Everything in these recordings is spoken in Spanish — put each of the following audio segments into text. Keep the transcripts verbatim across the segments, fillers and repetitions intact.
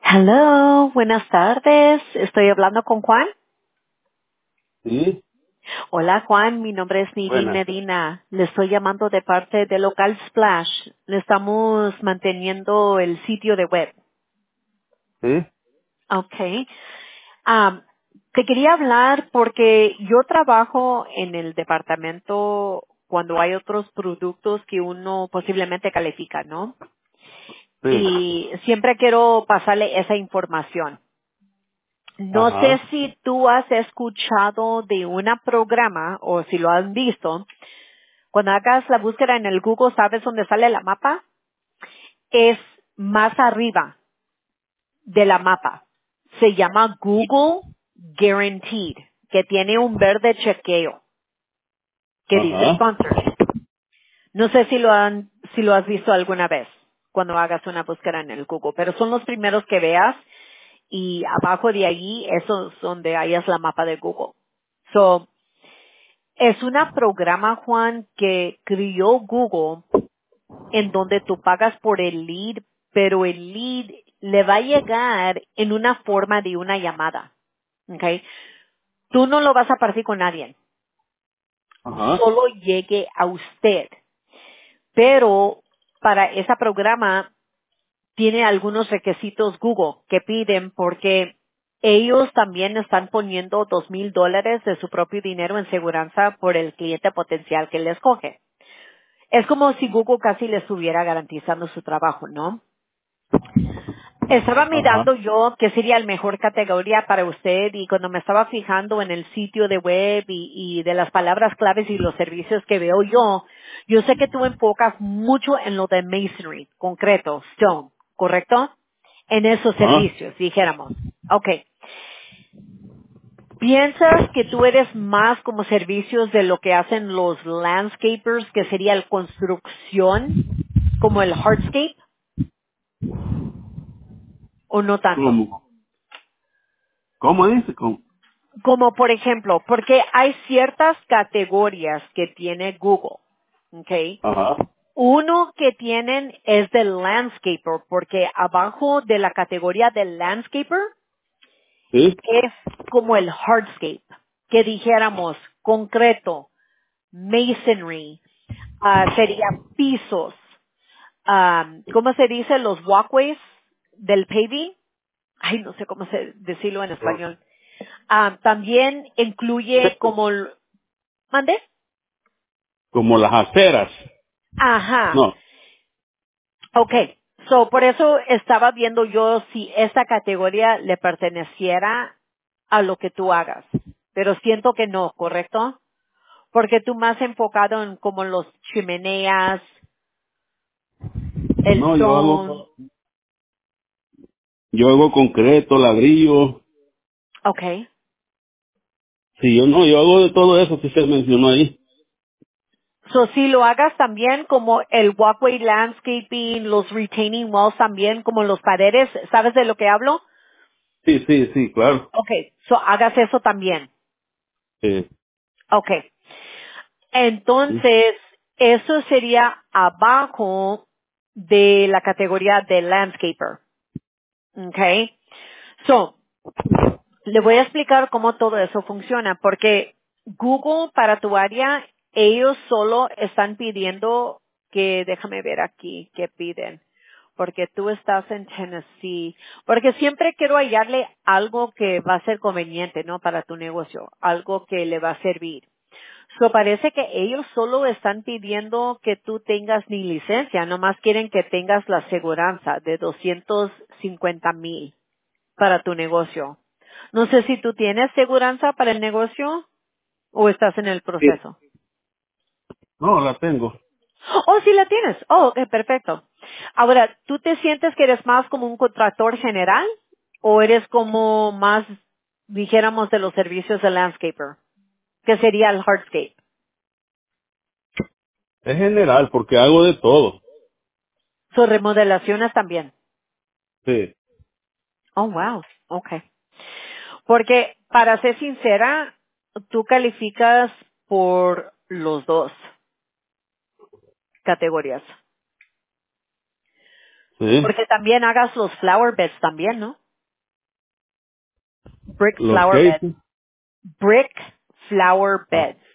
Hello, buenas tardes. Estoy hablando con Juan. Sí, Hola Juan, mi nombre es Nidhi buenas. Medina. Le estoy llamando de parte de Local Splash. Le estamos manteniendo el sitio de web. Sí, Okay. Um, te quería hablar porque yo trabajo en el departamento cuando hay otros productos que uno posiblemente califica, ¿no? sí. Y siempre quiero pasarle esa información. No sé Ajá. si tú has escuchado de un programa o si lo has visto. Cuando hagas la búsqueda en el Google, ¿sabes dónde sale la mapa? Es más arriba de la mapa. Se llama Google Guaranteed, que tiene un verde chequeo que dice Ajá. sponsors. No sé si lo han, si lo has visto alguna vez cuando hagas una búsqueda en el Google, pero son los primeros que veas y abajo de allí, eso es donde hayas la mapa de Google. So, es un programa, Juan, que crió Google en donde tú pagas por el lead, pero el lead le va a llegar en una forma de una llamada. ¿Ok? Tú no lo vas a partir con nadie. Ajá. Solo llegue a usted. Pero para ese programa tiene algunos requisitos Google que piden porque ellos también están poniendo dos mil dólares de su propio dinero en seguranza por el cliente potencial que les coge. Es como si Google casi le estuviera garantizando su trabajo, ¿no? Estaba Ajá. mirando yo qué sería la mejor categoría para usted y cuando me estaba fijando en el sitio de web y, y de las palabras claves y los servicios que veo yo, yo sé que tú enfocas mucho en lo de masonry, concreto, stone, ¿correcto? En esos Ajá. servicios, dijéramos. Ok. ¿Piensas que tú eres más como servicios de lo que hacen los landscapers, que sería la construcción, como el hardscape, o no tanto? ¿Cómo? ¿Cómo dice? ¿Cómo? Como por ejemplo, porque hay ciertas categorías que tiene Google, ¿ok? Ajá. Uno que tienen es del landscaper, porque abajo de la categoría del landscaper Sí. es como el hardscape, que dijéramos concreto, masonry, ah, sería pisos, ah, ¿cómo se dice? Los walkways del paving. Ay, no sé cómo se, decirlo en español. Ah, también incluye como, el- ¿mande? Como las aceras. Ajá. No. Okay. So, por eso estaba viendo yo si esta categoría le perteneciera a lo que tú hagas. Pero siento que no, ¿correcto? Porque tú más enfocado en como los chimeneas, el No, yo stone. hago, yo hago concreto, ladrillo. Okay. Sí, yo no, yo hago de todo eso que se mencionó ahí. So, si lo hagas también como el walkway landscaping, los retaining walls también, como los paredes, ¿sabes de lo que hablo? Sí, sí, sí, claro. Okay. So, hagas eso también. Sí. Okay. Sí. Entonces, eso sería abajo de la categoría de landscaper. Okay. So, le voy a explicar cómo todo eso funciona, porque Google para tu área, ellos solo están pidiendo que, déjame ver aquí, qué piden. Porque tú estás en Tennessee. Porque siempre quiero hallarle algo que va a ser conveniente, ¿no? Para tu negocio. Algo que le va a servir. So parece que ellos solo están pidiendo que tú tengas ni licencia, nomás quieren que tengas la aseguranza de doscientos cincuenta mil para tu negocio. No sé si tú tienes seguranza para el negocio o estás en el Sí. proceso. No, la tengo. Oh, sí la tienes. Oh, ok, perfecto. Ahora, ¿tú te sientes que eres más como un contractor general o eres como más, dijéramos, de los servicios de landscaper, que sería el hardscape? Es general porque hago de todo. Sus remodelaciones también. Sí. Oh, wow. Okay. Porque, para ser sincera, tú calificas por los dos categorías. Sí. Porque también hagas los flower beds también, ¿no? Brick Los flower beds. que Brick flower ah, beds.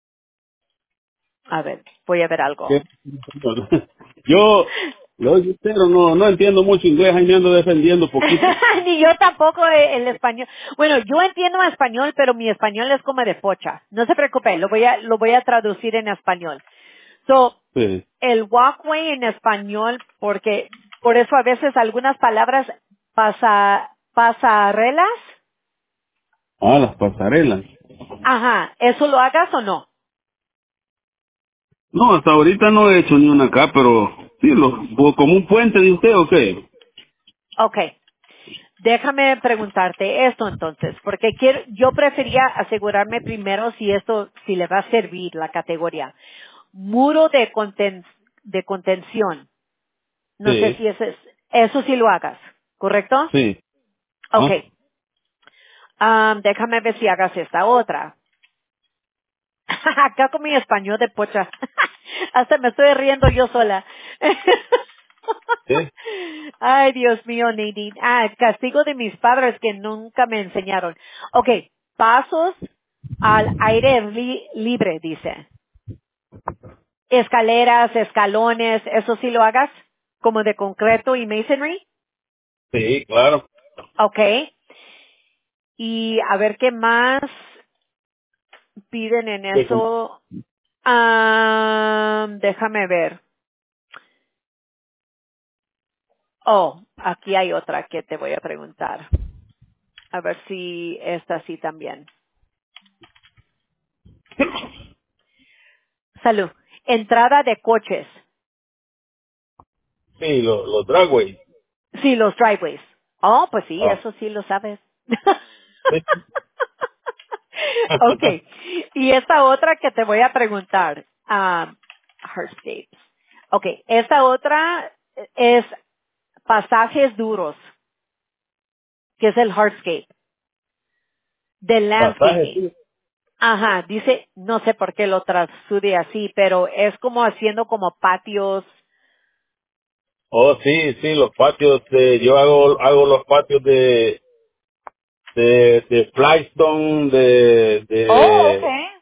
A ver, voy a ver algo. ¿qué? Yo, yo sincero, no, no entiendo mucho inglés, ahí me ando defendiendo poquito. Ni yo tampoco eh, el español. Bueno, yo entiendo español, pero mi español es como de pocha. No se preocupe, lo voy a, lo voy a traducir en español. So, Sí. el walkway en español, porque por eso a veces algunas palabras pasa, pasarelas, Ah, las pasarelas. ajá, ¿eso lo hagas o no? No, hasta ahorita no he hecho ni una acá, pero sí, lo, o como un puente de usted o qué. Okay. Déjame preguntarte esto entonces, porque quiero, yo prefería asegurarme primero si esto, si le va a servir la categoría. Muro de conten- de contención. No sé Sí, si eso es, eso sí lo hagas, ¿correcto? sí. Ah, Okay. Um, déjame ver si hagas esta otra. Acá con mi español de pocha. Hasta me estoy riendo yo sola. sí, Ay, Dios mío, Nadine. Ah, el castigo de mis padres que nunca me enseñaron. Ok, pasos al aire li- libre, dice. Escaleras, escalones, ¿eso sí lo hagas? Como de concreto y masonry. sí, claro. Ok. Y a ver qué más piden en Sí, como- eso. Ah, déjame ver. Oh, aquí hay otra que te voy a preguntar. A ver si esta sí también. Salud. Entrada de coches. sí, los, los dragways. Sí, los driveways. Oh, pues sí, Ah, eso sí lo sabes. sí. Okay. Y esta otra que te voy a preguntar. Um, hardscapes. Okay. Esta otra es pasajes duros, que es el hardscape, de Pasajes, landscaping. sí. Ajá, dice, no sé por qué lo trasude así, pero es como haciendo como patios. Oh, sí, sí, los patios de, yo hago, hago los patios de, de, de flagstone, de, Oh, de, okay.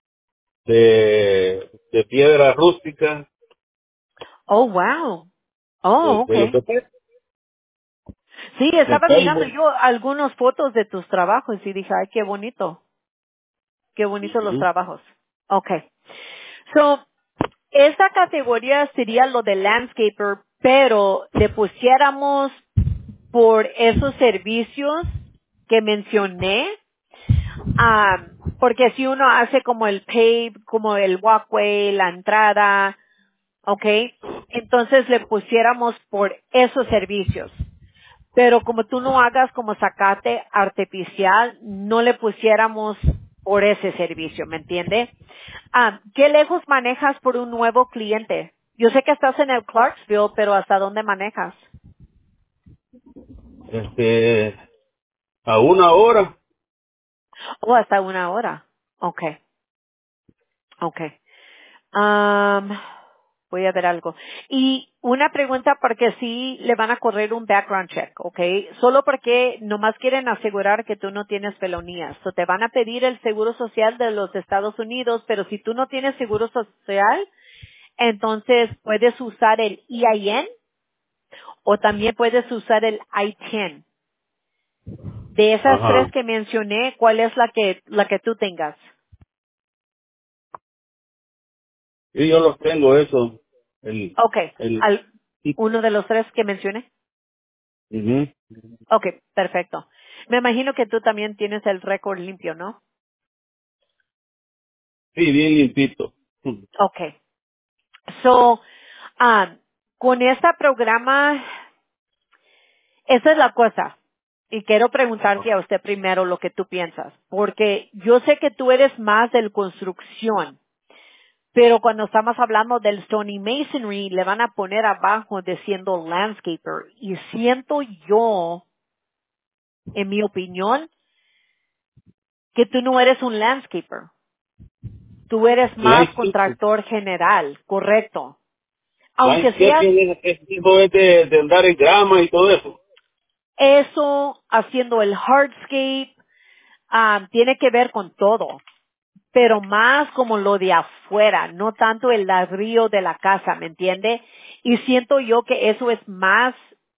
de, de piedra rústica, Oh, wow. de, Oh, de lo okay. que sea, Sí, de estaba mirando pavement. yo algunas fotos de tus trabajos y dije, ay, qué bonito, qué bonito los Ujú. trabajos. Okay. So, esta categoría sería lo de landscaper, pero le pusiéramos por esos servicios que mencioné, ah, porque si uno hace como el pave, como el walkway, la entrada, okay, entonces le pusiéramos por esos servicios. Pero como tú no hagas como zacate artificial, no le pusiéramos por ese servicio, ¿me entiende? Ah, ¿qué lejos manejas por un nuevo cliente? Yo sé que estás en el Clarksville, pero ¿hasta dónde manejas? Este, a una hora. Oh, hasta una hora. Okay, okay. Am, voy a ver algo. Y una pregunta porque sí le van a correr un background check, ¿ok? Solo porque nomás quieren asegurar que tú no tienes felonías. So te van a pedir el seguro social de los Estados Unidos, pero si tú no tienes seguro social, entonces puedes usar el E I N o también puedes usar el I diez. De esas tres Ajá. que mencioné, ¿cuál es la que, la que tú tengas? Y yo los tengo eso. El, Ok, el, al, sí, uno de los tres que mencioné. ujú. Ok, perfecto. Me imagino que tú también tienes el récord limpio, ¿no? Sí, bien limpito. Ujú. Ok. So, um, con este programa, esa es la cosa. Y quiero preguntarte a usted primero lo que tú piensas. Porque yo sé que tú eres más del construcción. Pero cuando estamos hablando del Stony Masonry, le van a poner abajo diciendo landscaper. Y siento yo, en mi opinión, que tú no eres un landscaper. Tú eres más Landscape, contractor general, correcto. Aunque sea Landscaping es, es tipo de, de andar en grama y todo eso. eso, haciendo el hardscape, ah, tiene que ver con todo, pero más como lo de afuera, no tanto el ladrillo de la casa, ¿me entiende? Y siento yo que eso es más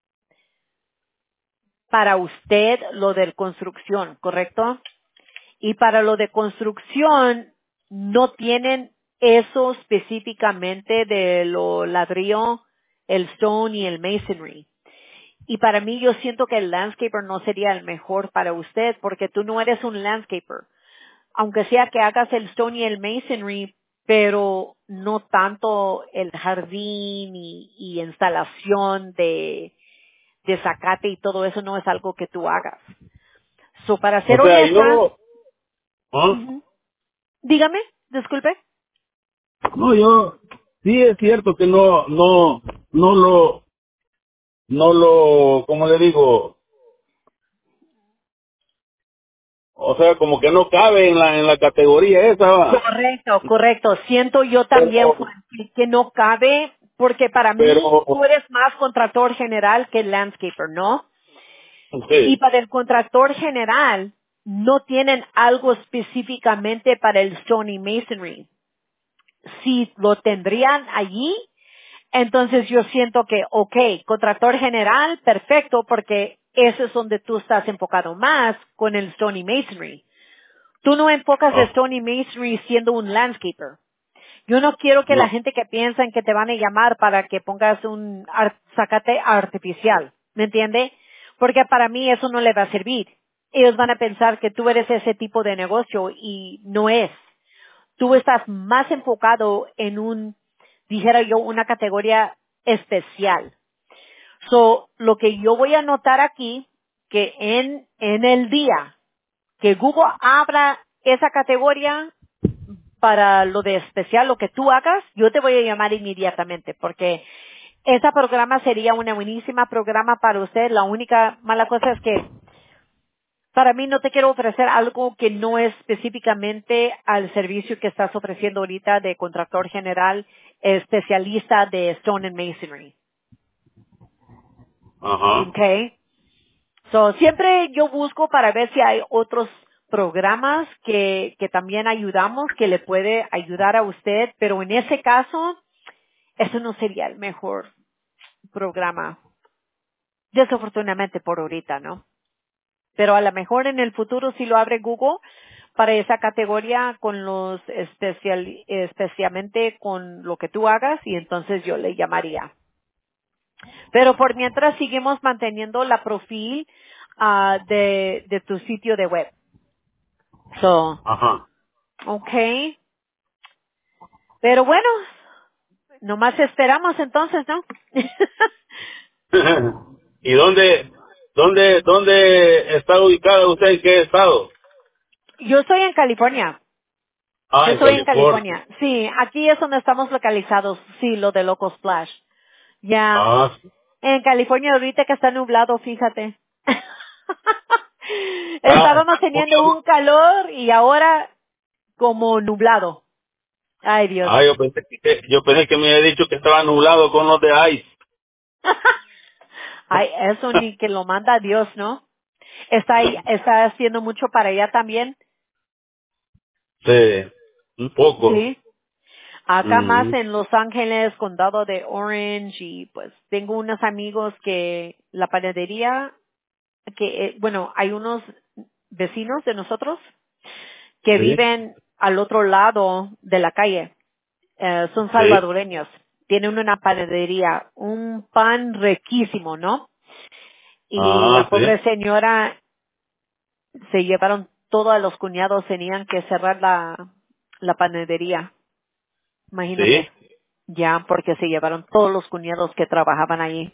para usted lo de construcción, ¿correcto? Y para lo de construcción, no tienen eso específicamente de lo ladrillo, el stone y el masonry. Y para mí yo siento que el landscaper no sería el mejor para usted porque tú no eres un landscaper. Aunque sea que hagas el stone y el masonry, pero no tanto el jardín y, y instalación de, de zacate y todo eso no es algo que tú hagas. So, para O ser sea, honesta, yo, ¿ah? ujú. Dígame, disculpe. No, yo, sí es cierto que no, no, no lo, no lo, ¿cómo le digo? O sea, como que no cabe en la, en la categoría esa, ¿va? Correcto, correcto. Siento yo también, Pero, Juan, que que no cabe, porque para mí pero, tú eres más contractor general que landscaper, ¿no? Y sí, para el contractor general, no tienen algo específicamente para el stone y masonry. Si lo tendrían allí, entonces yo siento que, ok, contractor general, perfecto, porque eso es donde tú estás enfocado más con el stone y masonry. Tú no enfocas el ah, stone y masonry siendo un landscaper. Yo no quiero que la no, gente que piensa en que te van a llamar para que pongas un ar- zacate artificial, ¿me entiende? Porque para mí eso no le va a servir. Ellos van a pensar que tú eres ese tipo de negocio y no es. Tú estás más enfocado en un, dijera yo, una categoría especial. So, lo que yo voy a anotar aquí, que en, en el día que Google abra esa categoría, para lo de especial, lo que tú hagas, yo te voy a llamar inmediatamente porque ese programa sería una buenísima programa para usted. La única mala cosa es que para mí no te quiero ofrecer algo que no es específicamente al servicio que estás ofreciendo ahorita de contractor general, especialista de Stone and Masonry. ajá, Okay. So, siempre yo busco para ver si hay otros programas que, que también ayudamos, que le puede ayudar a usted, pero en ese caso, eso no sería el mejor programa, desafortunadamente por ahorita, ¿no? Pero a lo mejor en el futuro si lo abre Google para esa categoría con los especial, especialmente con lo que tú hagas y entonces yo le llamaría. Pero por mientras seguimos manteniendo la profil ah, de, de tu sitio de web. So, ajá. okay. Pero bueno, nomás esperamos entonces, ¿no? ¿Y dónde, dónde, dónde está ubicada usted? ¿En qué estado? Yo estoy en California. Ah, Yo en estoy en California. California. Sí, aquí es donde estamos localizados. Sí, lo de Loco Splash. Ya. Ah, sí. En California ahorita que está nublado, fíjate. Ah, Estábamos teniendo un calor y ahora como nublado. Ay, Dios. ah, yo pensé que, yo pensé que me había dicho que estaba nublado con los de ice. Ay, eso ni que lo manda Dios, ¿no? Está ahí, está haciendo mucho para allá también. Sí, un poco. Sí. Acá más Mm, en Los Ángeles, condado de Orange, y pues tengo unos amigos que la panadería, que, eh, bueno, hay unos vecinos de nosotros que sí, viven al otro lado de la calle, eh, son sí. salvadoreños, tienen una panadería, un pan riquísimo, ¿no? Y la Ah, sí, pobre señora se llevaron todos los cuñados, tenían que cerrar la, la panadería, sí. imagínate. Ya, porque se llevaron todos los cuñados que trabajaban allí.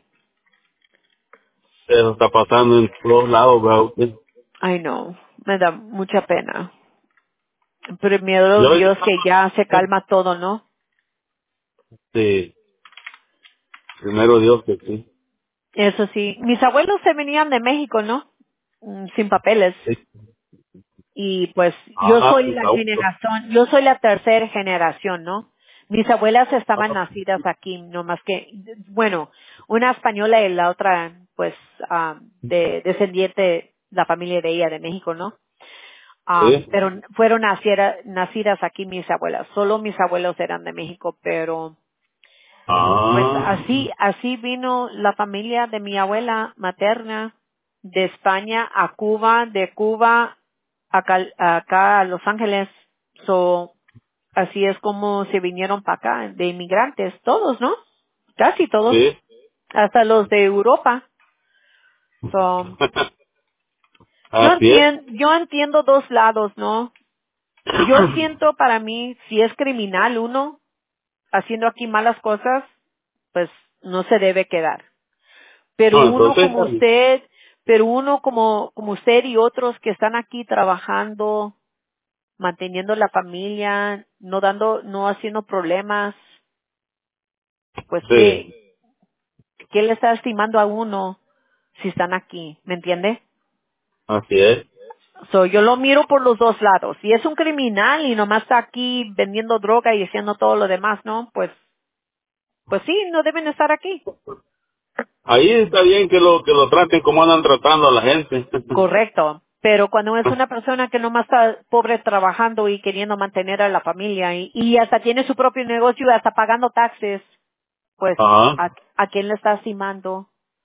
Eso está pasando en todos lados, ¿verdad usted? Ay, no, me da mucha pena. Pero miedo Yo, Dios que ya se calma todo, ¿no? sí, primero Dios que sí. Eso sí. Mis abuelos se venían de México, ¿no? Mm, sin papeles. Sí. Y pues yo Ajá, soy sus la abuelos. generación, yo soy la tercera generación, ¿no? Mis abuelas estaban Ajá. nacidas aquí, no más que, bueno, una española y la otra, pues, ah, de descendiente, la familia de ella de México, ¿no? Ah, Sí. pero fueron naciera- nacidas aquí mis abuelas. Solo mis abuelos eran de México, pero pues Ah, así, así vino la familia de mi abuela materna de España a Cuba, de Cuba acá, acá a Los Ángeles. So, así es como se vinieron para acá, de inmigrantes, todos, ¿no? Casi todos, sí. hasta los de Europa. So, yo Así es. entiendo, yo entiendo dos lados, ¿no? Yo siento para mí, si es criminal uno haciendo aquí malas cosas, pues no se debe quedar. Pero No, uno entonces, como usted, pero uno como, como usted y otros que están aquí trabajando, manteniendo la familia, no dando, no haciendo problemas, pues sí, qué, qué le está estimando a uno si están aquí, ¿me entiende? así es. So, yo lo miro por los dos lados. Si es un criminal y nomás está aquí vendiendo droga y haciendo todo lo demás, ¿no? Pues, pues sí, no deben estar aquí. Ahí está bien que lo que lo traten como andan tratando a la gente. Correcto. Pero cuando es una persona que nomás está pobre trabajando y queriendo mantener a la familia y, y hasta tiene su propio negocio y hasta pagando taxes, pues, Ajá, ¿a, a quién le está estimando?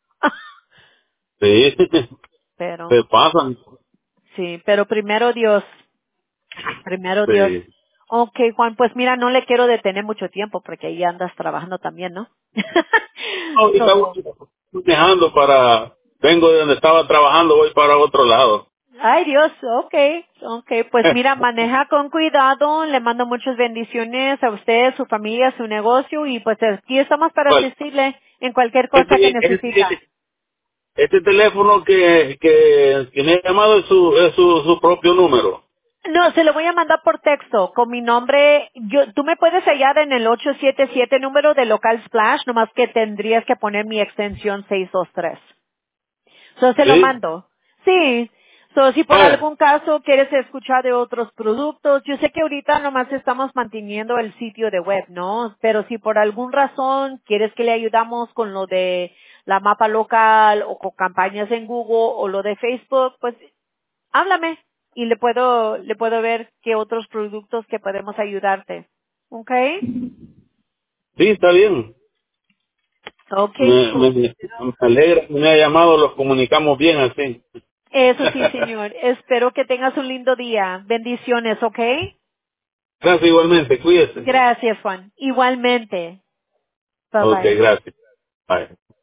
sí, Pero, se pasan. sí, pero primero Dios, primero Dios. Sí. Ok, Juan, pues mira, no le quiero detener mucho tiempo porque ahí andas trabajando también, ¿no? Ahorita So, voy dejando para, vengo de donde estaba trabajando, voy para otro lado. ay Dios, okay, okay, pues mira, maneja con cuidado, le mando muchas bendiciones a usted, su familia, su negocio y pues aquí estamos para Pues, asistirle en cualquier cosa que este, necesita. este, este teléfono que, que, que me ha llamado es su, es su, su propio número. No, se lo voy a mandar por texto con mi nombre. Yo, tú me puedes hallar en el ocho siete siete número de Local Splash, nomás que tendrías que poner mi extensión seis dos tres. So, se lo Sí. mando. Sí. So, si por Vaya. algún caso quieres escuchar de otros productos, yo sé que ahorita nomás estamos manteniendo el sitio de web, ¿no? Pero si por algún razón quieres que le ayudamos con lo de la mapa local o con campañas en Google o lo de Facebook, pues háblame y le puedo, le puedo ver qué otros productos que podemos ayudarte. ¿Ok? Sí, está bien. Ok. Me, me, me alegra que me ha llamado, los comunicamos bien así. Eso sí, señor. Espero que tengas un lindo día. Bendiciones, ¿ok? Gracias igualmente, cuídese. Gracias, Juan. Igualmente. Bye Ok, bye. gracias. Bye.